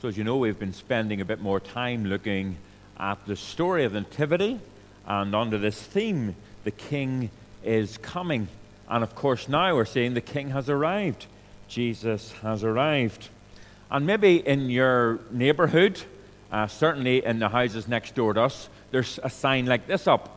So as you know, we've been spending a bit more time looking at the story of the Nativity, and under this theme, the King is coming. And of course now we're saying the King has arrived. Jesus has arrived. And maybe in your neighborhood, certainly in the houses next door to us, there's a sign like this up.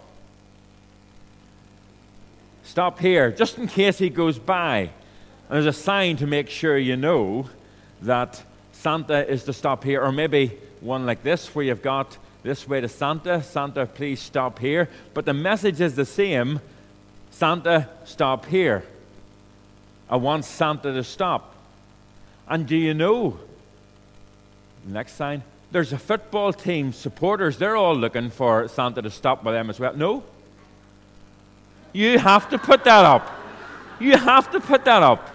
Stop here, just in case he goes by. And there's a sign to make sure you know that Santa is to stop here. Or maybe one like this where you've got this way to Santa. Santa, please stop here. But the message is the same. Santa, stop here. I want Santa to stop. And do you know, next sign, there's a football team supporters. They're all looking for Santa to stop by them as well. No? You have to put that up. You have to put that up.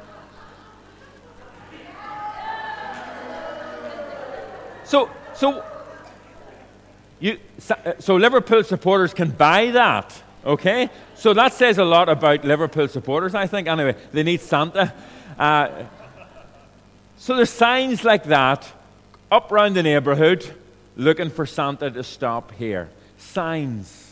So Liverpool supporters can buy that, okay? So that says a lot about Liverpool supporters, I think. Anyway, they need Santa. So there's signs like that up around the neighborhood looking for Santa to stop here. Signs.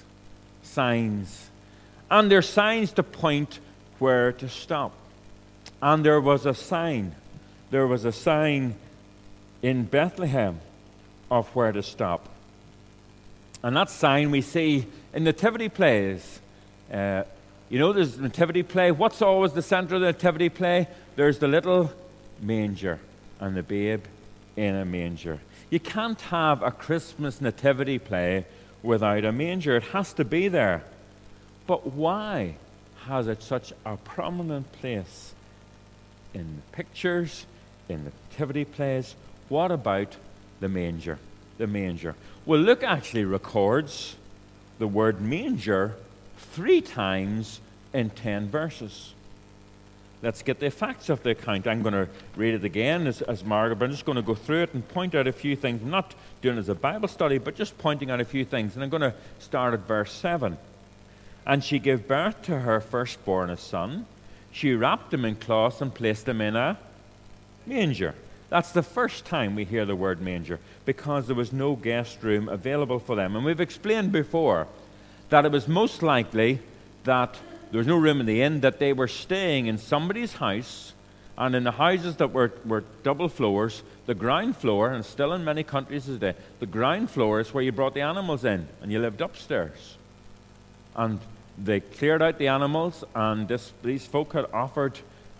And there's signs to point where to stop. And there was a sign. There was a sign in Bethlehem of where to stop. And that sign we see in nativity plays. There's a nativity play. What's always the center of the nativity play? There's the little manger and the babe in a manger. You can't have a Christmas nativity play without a manger. It has to be there. But why has it such a prominent place in the pictures, in the nativity plays? What about the manger? The manger. Well, Luke actually records the word manger 3 times in 10 verses. Let's get the facts of the account. I'm going to read it again as Margaret, but I'm just going to go through it and point out a few things. I'm not doing it as a Bible study, but just pointing out a few things. And I'm going to start at verse 7. And she gave birth to her firstborn, a son. She wrapped him in cloths and placed him in a manger. That's the first time we hear the word manger, because there was no guest room available for them. And we've explained before that it was most likely that there was no room in the inn, that they were staying in somebody's house, and in the houses that were double floors, the ground floor, and still in many countries today, the ground floor is where you brought the animals in, and you lived upstairs. And they cleared out the animals, and these folk had offered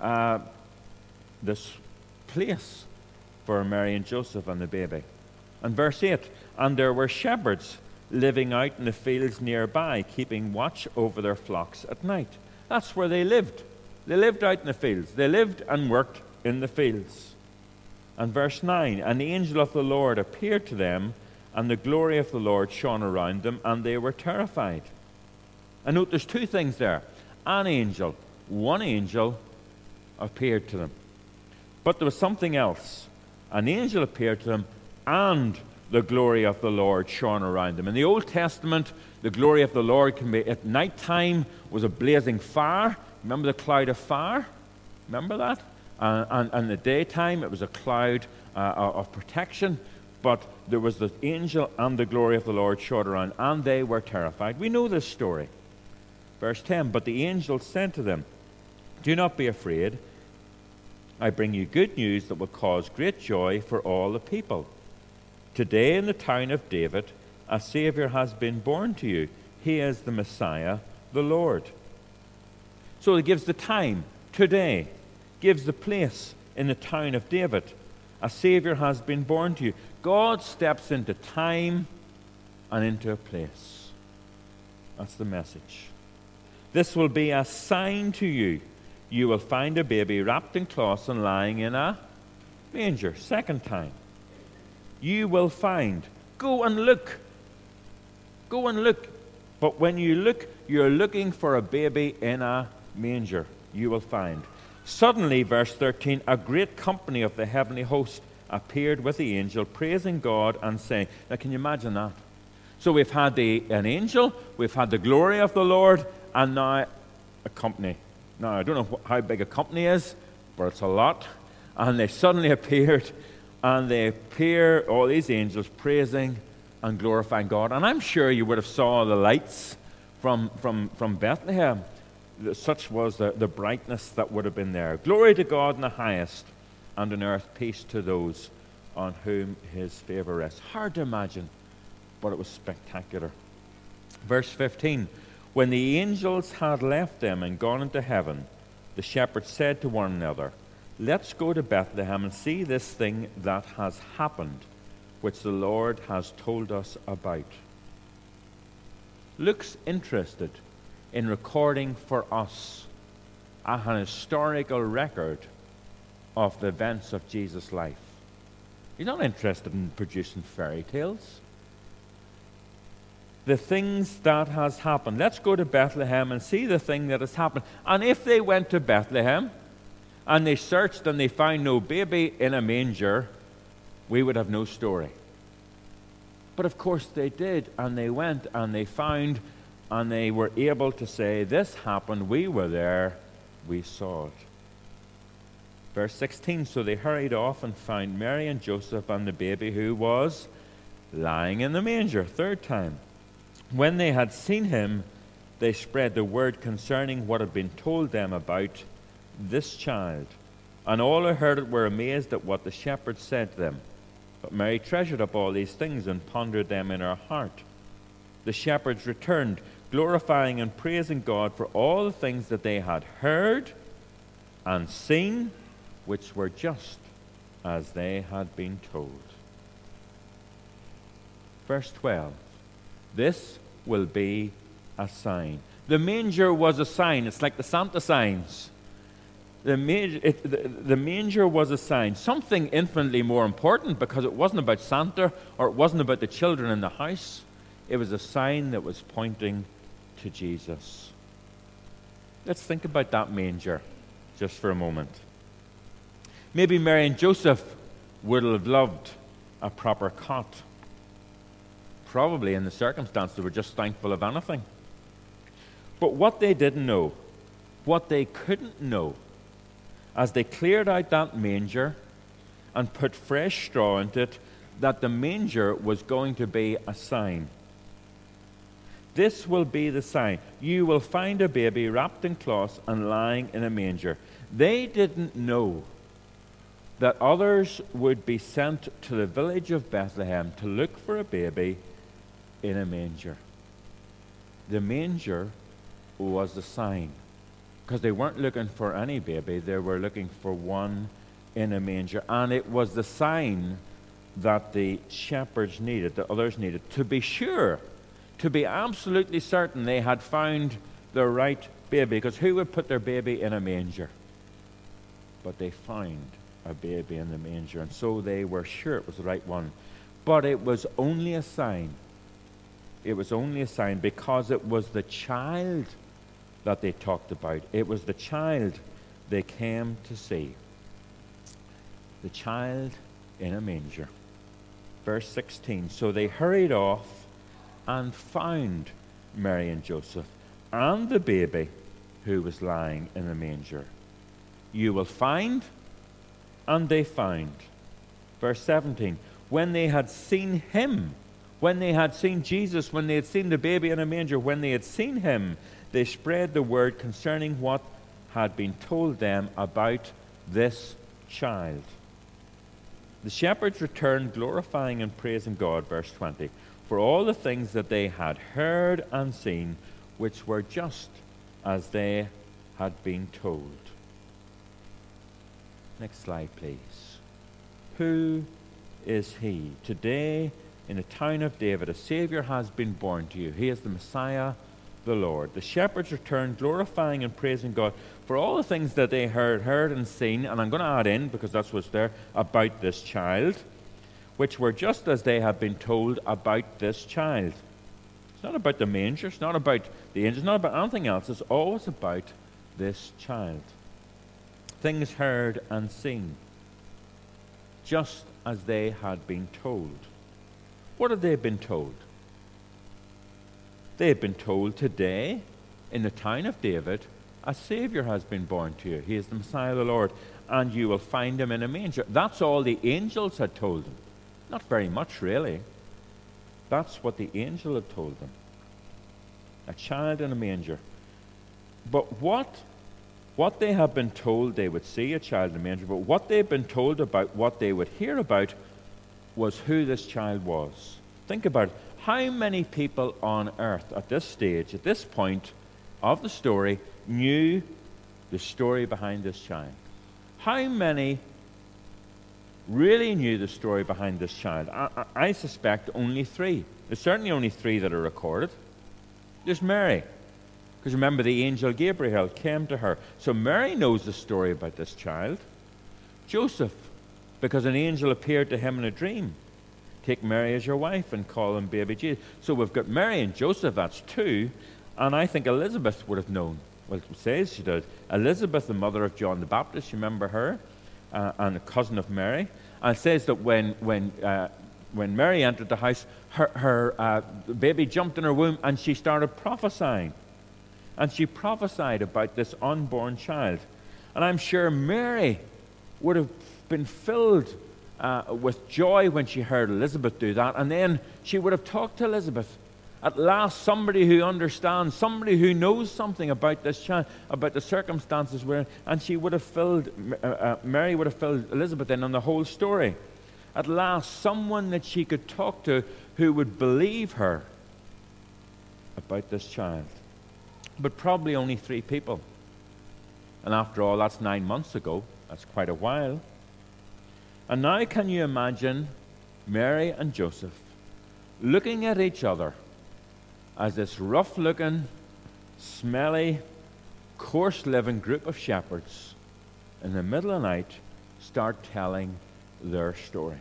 this place for Mary and Joseph and the baby. And verse 8, and there were shepherds living out in the fields nearby, keeping watch over their flocks at night. That's where they lived. They lived out in the fields. They lived and worked in the fields. And verse 9, and the angel of the Lord appeared to them, and the glory of the Lord shone around them, and they were terrified. And note there's 2 things there. One angel appeared to them. But there was something else. An angel appeared to them, and the glory of the Lord shone around them. In the Old Testament, the glory of the Lord can be, at night time, was a blazing fire. Remember the cloud of fire? Remember that? And in the daytime, it was a cloud of protection. But there was the angel and the glory of the Lord shone around, and they were terrified. We know this story. Verse 10, but the angel said to them, do not be afraid. I bring you good news that will cause great joy for all the people. Today in the town of David, a Savior has been born to you. He is the Messiah, the Lord. So it gives the time, today, gives the place in the town of David. A Savior has been born to you. God steps into time and into a place. That's the message. This will be a sign to you. You will find a baby wrapped in cloths and lying in a manger. Second time. You will find. Go and look. Go and look. But when you look, you're looking for a baby in a manger. You will find. Suddenly, verse 13, a great company of the heavenly host appeared with the angel, praising God and saying, now can you imagine that? So we've had an angel, we've had the glory of the Lord, and now a company. Now, I don't know how big a company is, but it's a lot. And they suddenly appeared, and they appear, all these angels, praising and glorifying God. And I'm sure you would have saw the lights from Bethlehem. Such was the brightness that would have been there. Glory to God in the highest, and on earth peace to those on whom his favor rests. Hard to imagine, but it was spectacular. Verse 15, when the angels had left them and gone into heaven, the shepherds said to one another, let's go to Bethlehem and see this thing that has happened, which the Lord has told us about. Luke's interested in recording for us an historical record of the events of Jesus' life. He's not interested in producing fairy tales. The things that has happened. Let's go to Bethlehem and see the thing that has happened. And if they went to Bethlehem and they searched and they found no baby in a manger, we would have no story. But of course they did, and they went and they found, and they were able to say, this happened, we were there, we saw it. Verse 16, so they hurried off and found Mary and Joseph and the baby who was lying in the manger. Third time. When they had seen him, they spread the word concerning what had been told them about this child. And all who heard it were amazed at what the shepherds said to them. But Mary treasured up all these things and pondered them in her heart. The shepherds returned, glorifying and praising God for all the things that they had heard and seen, which were just as they had been told. Verse 12. This will be a sign. The manger was a sign. It's like the Santa signs. The manger was a sign. Something infinitely more important, because it wasn't about Santa or it wasn't about the children in the house. It was a sign that was pointing to Jesus. Let's think about that manger just for a moment. Maybe Mary and Joseph would have loved a proper cot. Probably in the circumstance they were just thankful of anything. But what they didn't know, what they couldn't know, as they cleared out that manger and put fresh straw into it, that the manger was going to be a sign. This will be the sign. You will find a baby wrapped in cloths and lying in a manger. They didn't know that others would be sent to the village of Bethlehem to look for a baby in a manger. The manger was the sign, because they weren't looking for any baby, they were looking for one in a manger. And it was the sign that the shepherds needed, the others needed, to be sure, to be absolutely certain they had found the right baby, because who would put their baby in a manger? But they found a baby in the manger, and so they were sure it was the right one. But it was only a sign. It was only a sign, because it was the child that they talked about. It was the child they came to see. The child in a manger. Verse 16, so they hurried off and found Mary and Joseph and the baby who was lying in the manger. You will find, and they found. Verse 17, when they had seen him, when they had seen Jesus, when they had seen the baby in a manger, when they had seen him, they spread the word concerning what had been told them about this child. The shepherds returned, glorifying and praising God, verse 20, for all the things that they had heard and seen, which were just as they had been told. Next slide, please. Who is he? Today, in the town of David, a Savior has been born to you. He is the Messiah, the Lord. The shepherds returned, glorifying and praising God for all the things that they heard and seen, and I'm going to add in, because that's what's there, about this child, which were just as they had been told about this child. It's not about the manger, it's not about the angels, it's not about anything else. It's always about this child. Things heard and seen, just as they had been told. What had they been told? They had been told, today, in the town of David, a Savior has been born to you. He is the Messiah, the Lord. and you will find him in a manger. That's all the angels had told him. Not very much, really. That's what the angel had told them. A child in a manger. But what they had been told they would see, a child in a manger, but what they'd been told about, what they would hear about, was who this child was. Think about it. How many people on earth at this stage, at this point of the story, knew the story behind this child? How many really knew the story behind this child? I suspect only 3. There's certainly only 3 that are recorded. There's Mary, because remember the angel Gabriel came to her. So Mary knows the story about this child. Joseph, because an angel appeared to him in a dream. Take Mary as your wife and call him baby Jesus. So we've got Mary and Joseph, that's 2. And I think Elizabeth would have known. Well, it says she did. Elizabeth, the mother of John the Baptist, you remember her? And a cousin of Mary. And it says that when Mary entered the house, her baby jumped in her womb and she started prophesying. And she prophesied about this unborn child. And I'm sure Mary would have been filled with joy when she heard Elizabeth do that. And then she would have talked to Elizabeth. At last, somebody who understands, somebody who knows something about this child, about the circumstances we're in. And she would have filled, Mary would have filled Elizabeth in on the whole story. At last, someone that she could talk to who would believe her about this child. But probably only 3 people. And after all, that's 9 months ago. That's quite a while. And now can you imagine Mary and Joseph looking at each other as this rough-looking, smelly, coarse-living group of shepherds in the middle of the night start telling their story.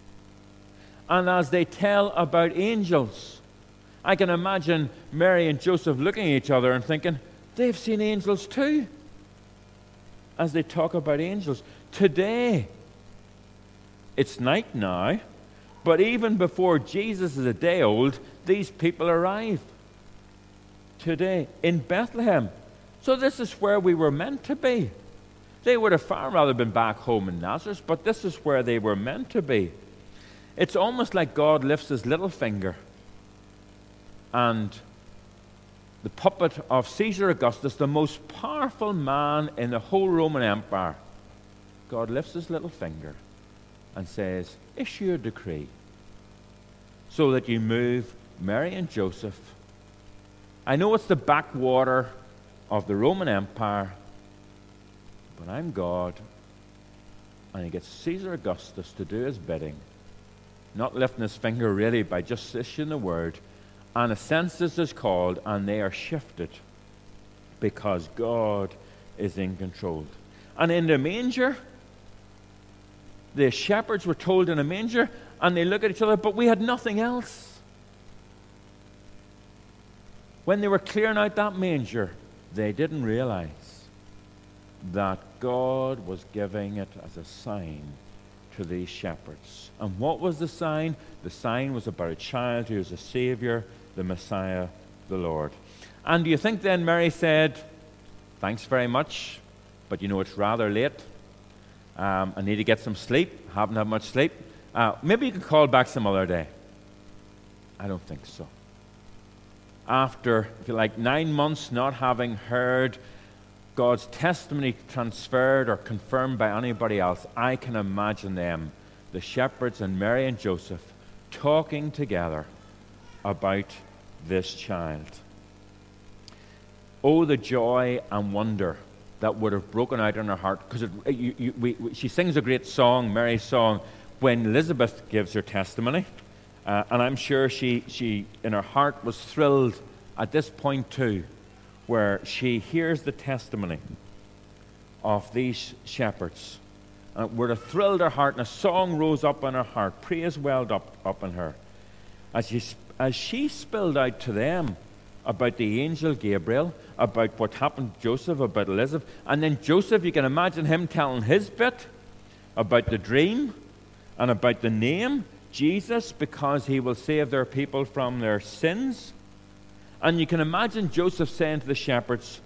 And as they tell about angels, I can imagine Mary and Joseph looking at each other and thinking, they've seen angels too. As they talk about angels. Today, it's night now, but even before Jesus is a day old, these people arrive. Today, in Bethlehem. So this is where we were meant to be. They would have far rather been back home in Nazareth, but this is where they were meant to be. It's almost like God lifts his little finger and the puppet of Caesar Augustus, the most powerful man in the whole Roman Empire, God lifts his little finger and says, issue a decree so that you move Mary and Joseph. I know it's the backwater of the Roman Empire, but I'm God, and he gets Caesar Augustus to do his bidding, not lifting his finger really by just issuing the word, and a census is called, and they are shifted because God is in control. And in the manger, the shepherds were told in a manger, and they look at each other, but we had nothing else. When they were clearing out that manger, they didn't realize that God was giving it as a sign to these shepherds. And what was the sign? The sign was about a child who was a Savior, the Messiah, the Lord. And do you think then Mary said, thanks very much, but you know it's rather late. I need to get some sleep. Haven't had much sleep. Maybe you can call back some other day. I don't think so. After, if you like, 9 months not having heard God's testimony transferred or confirmed by anybody else, I can imagine them, the shepherds and Mary and Joseph, talking together about this child. Oh, the joy and wonder that would have broken out in her heart, because she sings a great song, Mary's song, when Elizabeth gives her testimony. And I'm sure she in her heart was thrilled at this point too, where she hears the testimony of these shepherds. And it would have thrilled her heart, and a song rose up in her heart, praise welled up in her. As she spilled out to them about the angel Gabriel, about what happened to Joseph, about Elizabeth, and then Joseph, you can imagine him telling his bit about the dream and about the name, Jesus, because he will save their people from their sins. And you can imagine Joseph saying to the shepherds,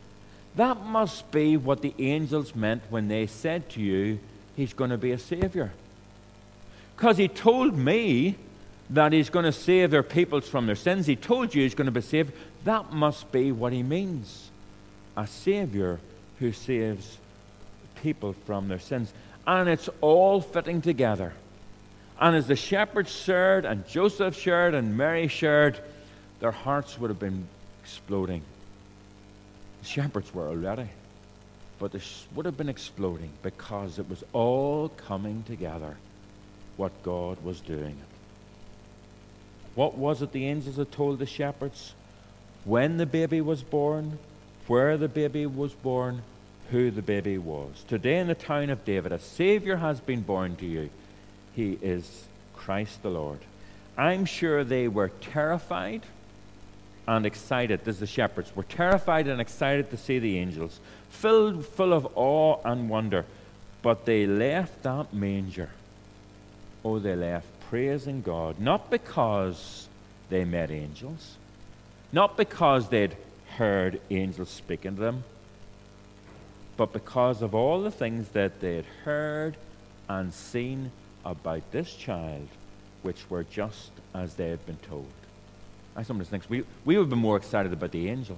That must be what the angels meant when they said to you, he's going to be a Savior. Because he told me that he's going to save their peoples from their sins. He told you he's going to be a Savior. That must be what he means. A Savior who saves people from their sins. And it's all fitting together. And as the shepherds shared, and Joseph shared, and Mary shared, their hearts would have been exploding. The shepherds were already, but they would have been exploding because it was all coming together, what God was doing. What was it the angels had told the shepherds? When the baby was born, where the baby was born, who the baby was. Today in the town of David, a Savior has been born to you. He is Christ the Lord. I'm sure they were terrified and excited, as the shepherds were terrified and excited to see the angels, full of awe and wonder. But they left that manger. Oh, they left praising God, not because they met angels, not because they'd heard angels speaking to them, but because of all the things that they had heard and seen about this child, which were just as they had been told. I sometimes think we would have been more excited about the angels.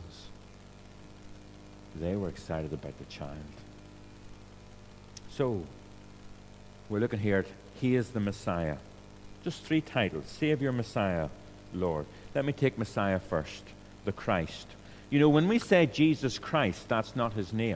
They were excited about the child. So, we're looking here at He is the Messiah. Just 3 titles: Savior, Messiah, Lord. Let me take Messiah first, the Christ. You know, when we say Jesus Christ, that's not his name.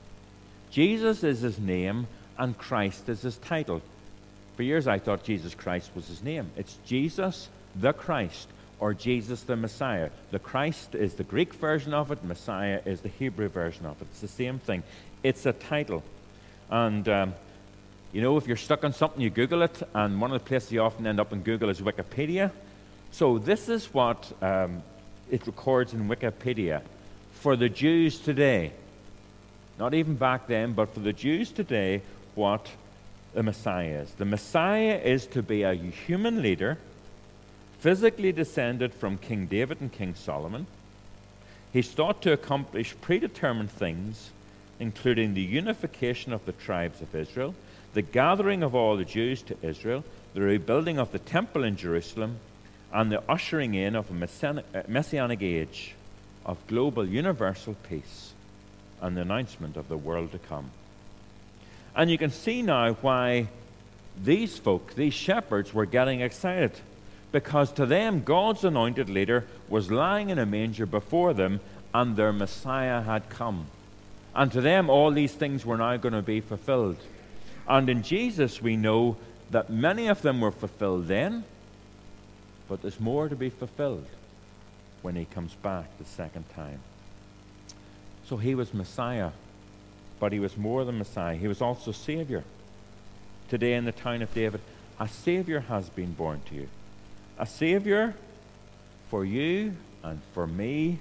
Jesus is his name and Christ is his title. For years I thought Jesus Christ was his name. It's Jesus the Christ, or Jesus the Messiah. The Christ is the Greek version of it, Messiah is the Hebrew version of it. It's the same thing. It's a title. And, you know, if you're stuck on something, you Google it, and one of the places you often end up in Google is Wikipedia. So this is what it records in Wikipedia for the Jews today. Not even back then, but for the Jews today, what the Messiah is. The Messiah is to be a human leader, physically descended from King David and King Solomon. He's thought to accomplish predetermined things, including the unification of the tribes of Israel, the gathering of all the Jews to Israel, the rebuilding of the temple in Jerusalem, and the ushering in of a messianic age of global universal peace and the announcement of the world to come. And you can see now why these folk, these shepherds, were getting excited. Because to them, God's anointed leader was lying in a manger before them, and their Messiah had come. And to them, all these things were now going to be fulfilled. And in Jesus, we know that many of them were fulfilled then, but there's more to be fulfilled when he comes back the second time. So he was Messiah, but he was more than Messiah. He was also Savior. Today in the town of David, a Savior has been born to you. A Savior for you and for me.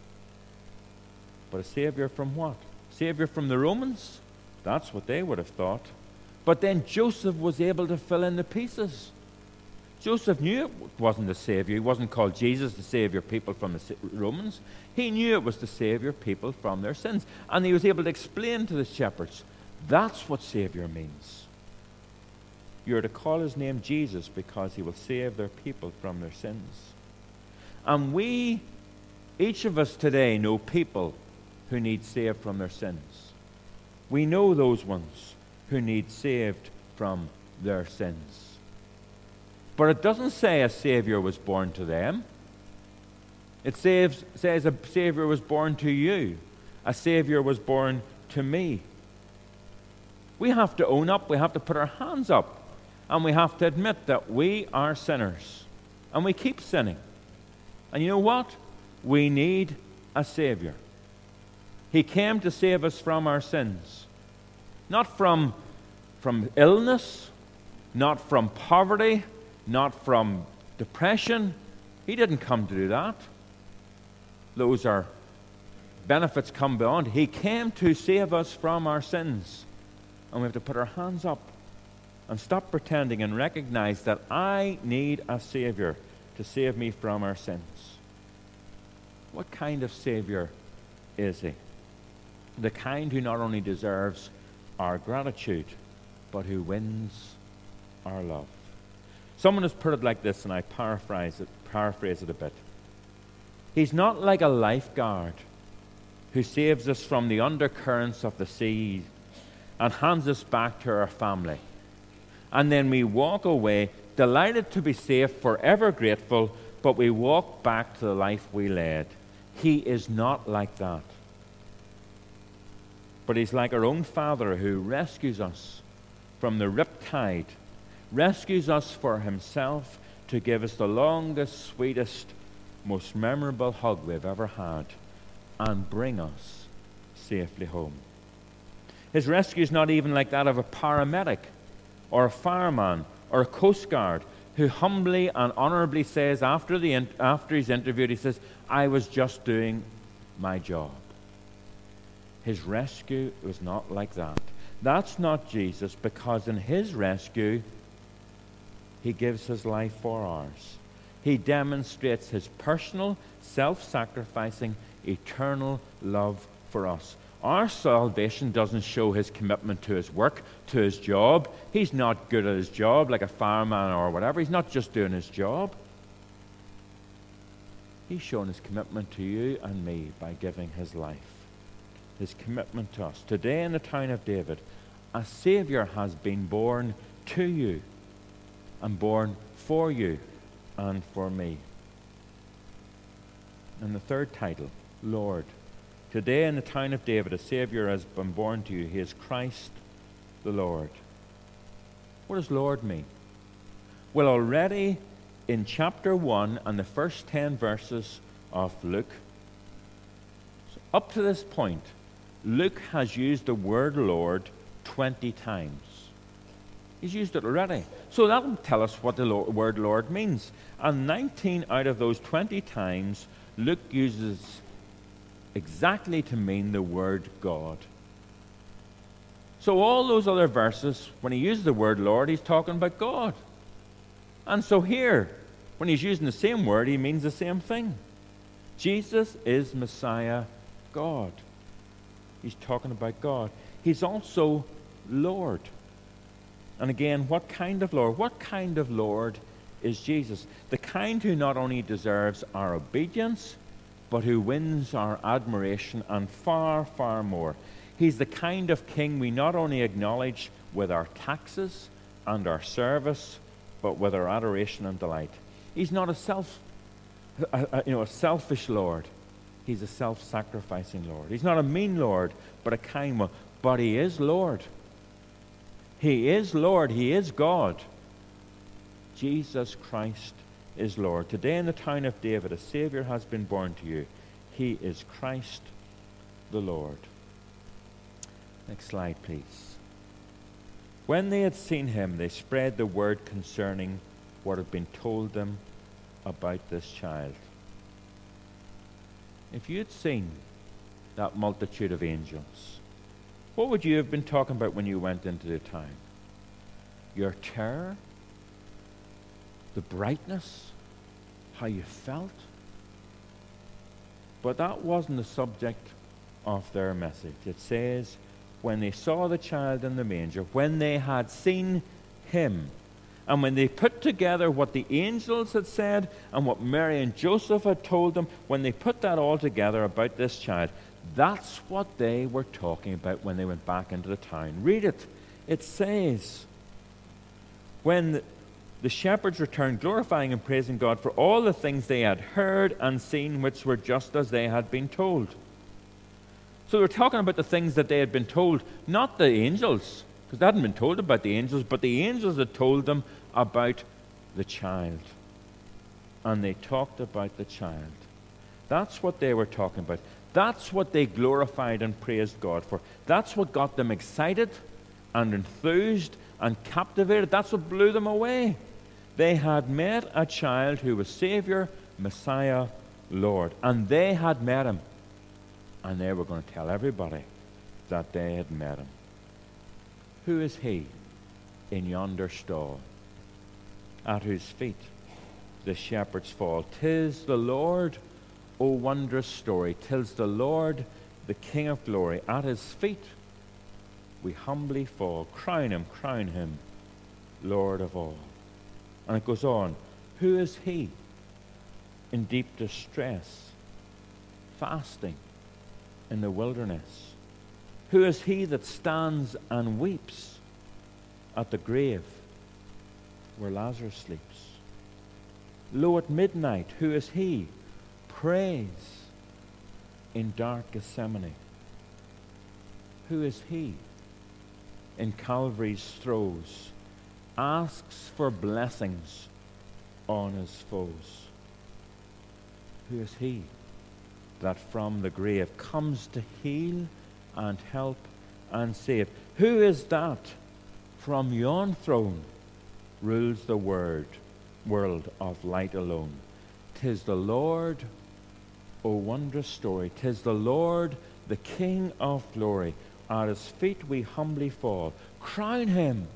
But a Savior from what? Savior from the Romans? That's what they would have thought. But then Joseph was able to fill in the pieces. Joseph knew it wasn't the Savior. He wasn't called Jesus to save your people from the Romans. He knew it was to save your people from their sins. And he was able to explain to the shepherds, that's what Savior means. You're to call his name Jesus because he will save their people from their sins. And we, each of us today, know people who need saved from their sins. We know those ones who need saved from their sins. But it doesn't say a Savior was born to them. It says a Savior was born to you. A Savior was born to me. We have to own up. We have to put our hands up. And we have to admit that we are sinners. And we keep sinning. And you know what? We need a Savior. He came to save us from our sins. Not from illness, not from poverty, not from depression. He didn't come to do that. Those are benefits come beyond. He came to save us from our sins. And we have to put our hands up and stop pretending and recognize that I need a Savior to save me from our sins. What kind of Savior is he? The kind who not only deserves our gratitude, but who wins our love. Someone has put it like this, and I paraphrase it a bit. He's not like a lifeguard who saves us from the undercurrents of the sea and hands us back to our family. And then we walk away, delighted to be safe, forever grateful, but we walk back to the life we led. He is not like that. But he's like our own Father who rescues us from the riptide, rescues us for himself to give us the longest, sweetest, most memorable hug we've ever had and bring us safely home. His rescue is not even like that of a paramedic or a fireman or a coast guard who humbly and honorably says after he's interviewed, he says, I was just doing my job. His rescue was not like that. That's not Jesus, because in his rescue, he gives his life for ours. He demonstrates his personal, self-sacrificing, eternal love for us. Our salvation doesn't show his commitment to his work, to his job. He's not good at his job like a fireman or whatever. He's not just doing his job. He's shown his commitment to you and me by giving his life. His commitment to us. Today in the town of David, a Savior has been born to you and born for you and for me. And the third title, Lord. Today in the town of David, a Savior has been born to you. He is Christ the Lord. What does Lord mean? Well, already in chapter 1 and the first 10 verses of Luke, so up to this point, Luke has used the word Lord 20 times. He's used it already. So that will tell us what the word Lord means. And 19 out of those 20 times, Luke uses exactly to mean the word God. So all those other verses, when he uses the word Lord, he's talking about God. And so here, when he's using the same word, he means the same thing. Jesus is Messiah, God. He's talking about God. He's also Lord. And again, what kind of Lord? What kind of Lord is Jesus? The kind who not only deserves our obedience, but who wins our admiration and far, far more. He's the kind of king we not only acknowledge with our taxes and our service, but with our adoration and delight. He's not a selfish Lord. He's a self-sacrificing Lord. He's not a mean Lord, but a kind one. But he is Lord. He is Lord. He is God. Jesus Christ is Lord. Today in the town of David, a Savior has been born to you. He is Christ the Lord. Next slide, please. When they had seen him, they spread the word concerning what had been told them about this child. If you had seen that multitude of angels, what would you have been talking about when you went into the town? Your terror? The brightness? How you felt? But that wasn't the subject of their message. It says, when they saw the child in the manger, when they had seen him, and when they put together what the angels had said and what Mary and Joseph had told them, when they put that all together about this child, that's what they were talking about when they went back into the town. Read it. It says, when the shepherds returned, glorifying and praising God for all the things they had heard and seen, which were just as they had been told. So they're talking about the things that they had been told, not the angels, because they hadn't been told about the angels, but the angels had told them about the child. And they talked about the child. That's what they were talking about. That's what they glorified and praised God for. That's what got them excited and enthused and captivated. That's what blew them away. They had met a child who was Savior, Messiah, Lord. And they had met him. And they were going to tell everybody that they had met him. Who is he in yonder stall, at whose feet the shepherds fall? 'Tis the Lord, O wondrous story. 'Tis the Lord the King of glory. At his feet we humbly fall. Crown him, Lord of all. And it goes on. Who is he in deep distress, fasting in the wilderness? Who is he that stands and weeps at the grave where Lazarus sleeps? Lo, at midnight, who is he? Prays in dark Gethsemane. Who is he in Calvary's throes? Asks for blessings on his foes. Who is he that from the grave comes to heal and help and save? Who is that from yon throne rules the world of light alone? 'Tis the Lord, O wondrous story, 'tis the Lord, the King of glory. At his feet we humbly fall. Crown him,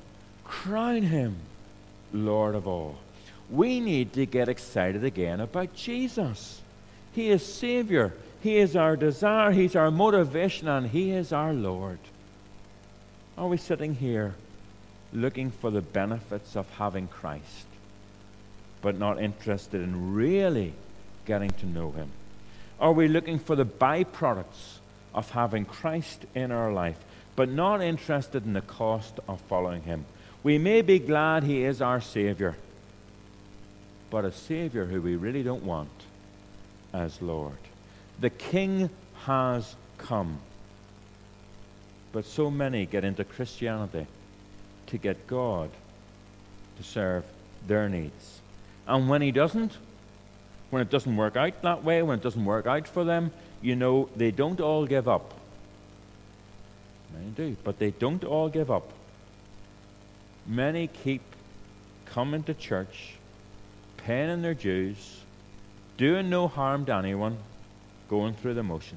Lord of all. We need to get excited again about Jesus. He is Savior. He is our desire. He's our motivation, and he is our Lord. Are we sitting here looking for the benefits of having Christ, but not interested in really getting to know him? Are we looking for the byproducts of having Christ in our life, but not interested in the cost of following him? We may be glad he is our Savior, but a Savior who we really don't want as Lord. The King has come. But so many get into Christianity to get God to serve their needs. And when he doesn't, when it doesn't work out that way, when it doesn't work out for them, you know, they don't all give up. Many do, but they don't all give up. Many keep coming to church, paying their dues, doing no harm to anyone, going through the motions.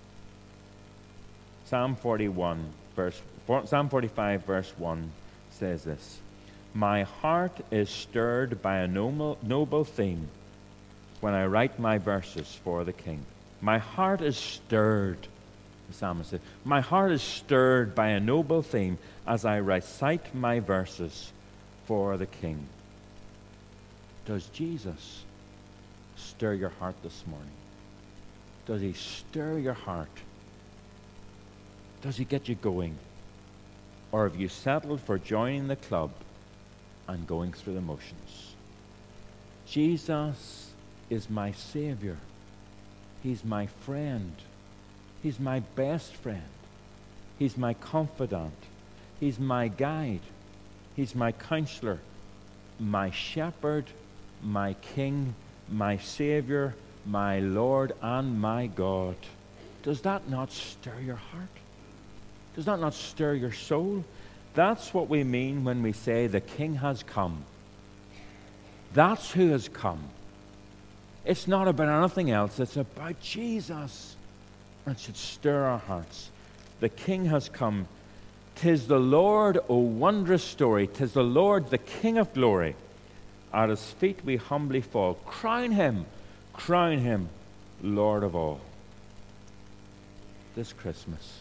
Psalm 45, verse 1 says this: My heart is stirred by a noble theme when I write my verses for the King. My heart is stirred, the psalmist said. My heart is stirred by a noble theme as I recite my verses for the King. Does Jesus stir your heart this morning? Does he stir your heart? Does he get you going? Or have you settled for joining the club and going through the motions? Jesus is my Savior. He's my friend. He's my best friend. He's my confidant. He's my guide. He's my counselor, my shepherd, my King, my Savior, my Lord, and my God. Does that not stir your heart? Does that not stir your soul? That's what we mean when we say the King has come. That's who has come. It's not about anything else. It's about Jesus. And it should stir our hearts. The King has come. 'Tis the Lord, O wondrous story. 'Tis the Lord, the King of glory. At his feet we humbly fall. Crown him, Lord of all. This Christmas,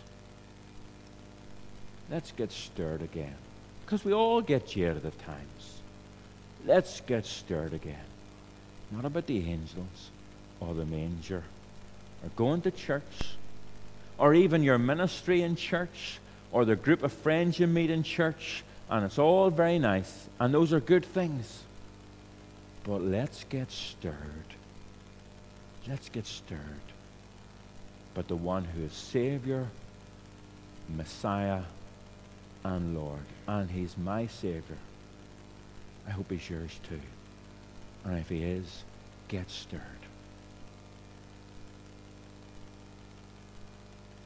let's get stirred again. Because we all get jaded at times. Let's get stirred again. Not about the angels or the manger or going to church or even your ministry in church or the group of friends you meet in church, and it's all very nice, and those are good things. But let's get stirred. Let's get stirred. But the one who is Savior, Messiah, and Lord. And he's my Savior. I hope he's yours too. And if he is, get stirred.